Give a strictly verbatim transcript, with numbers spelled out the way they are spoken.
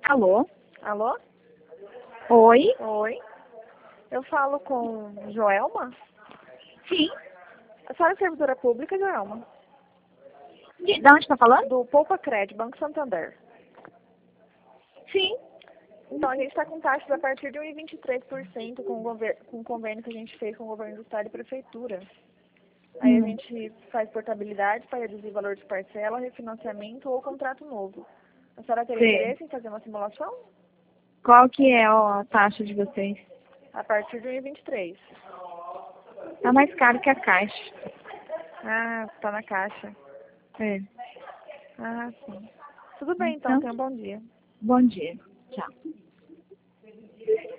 Alô? Alô? Oi? Oi. Eu falo com Joelma? Sim. A senhora é servidora pública, Joelma? De, de onde está falando? Do Poupa Cred, Banco Santander. Sim. Então, a gente está com taxas a partir de um vírgula vinte e três por cento com o gover- com o convênio que a gente fez com o governo do estado e prefeitura. Aí a Hum. gente faz portabilidade para reduzir valor de parcela, refinanciamento ou contrato novo. A senhora teria Sim. interesse em fazer uma simulação? Qual que é a taxa de vocês? A partir de um vírgula vinte e três. Tá mais caro que a caixa. Ah, tá na caixa. É. Ah, sim. Tudo bem, então. Então, Tenha um bom dia. bom dia. Tchau.